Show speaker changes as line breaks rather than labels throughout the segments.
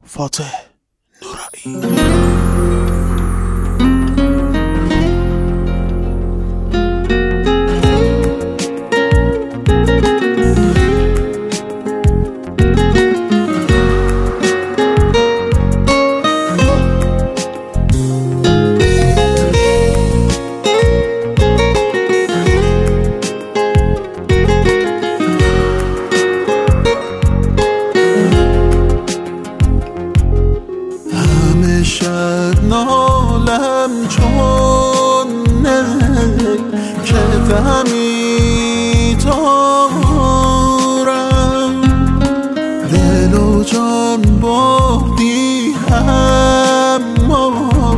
فاتح نورایی. شب نالم چون که غمی دارم، دل و جان بردی اما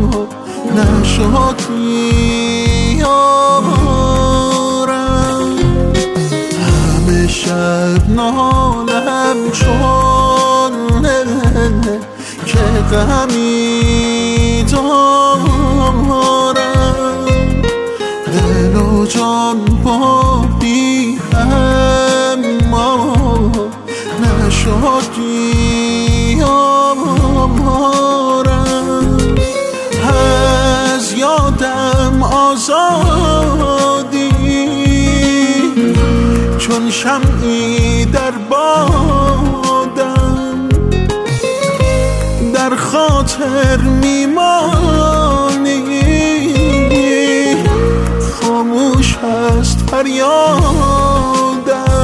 نشد میارم. همه شب نالم چون که غمی دارم، دل و جان بردی اما نشد یارم. از یادم آزادی چون شمعی در بادم، در خاطر میمانی خاموش هست فریادم.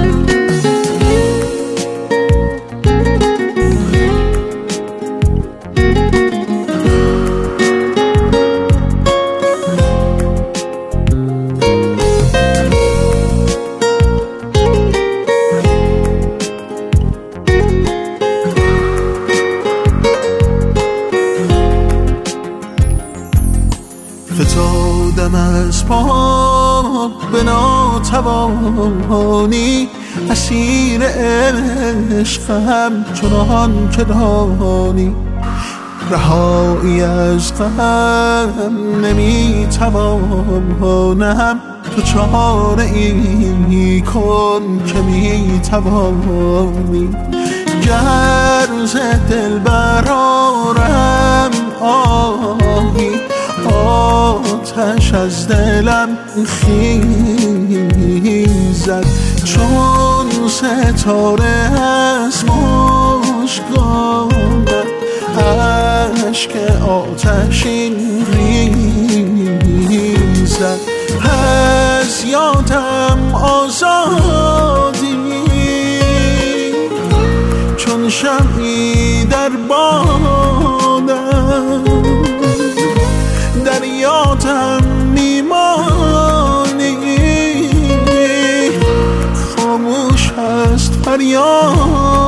فتادم از پا به ناتوانی، اسیر عشقم چنان که دانی. رهایی از غم نمیتوانم، تو چاره ای کن که میتوانی. گر ز دل برارم آهی، آتش از دلم خیزد چون ستاره از مژگانم. اشک آتشین ریزد، از یادم آزادی چون شمعی در بادم، در یادم میمانی خاموش هست فریاد.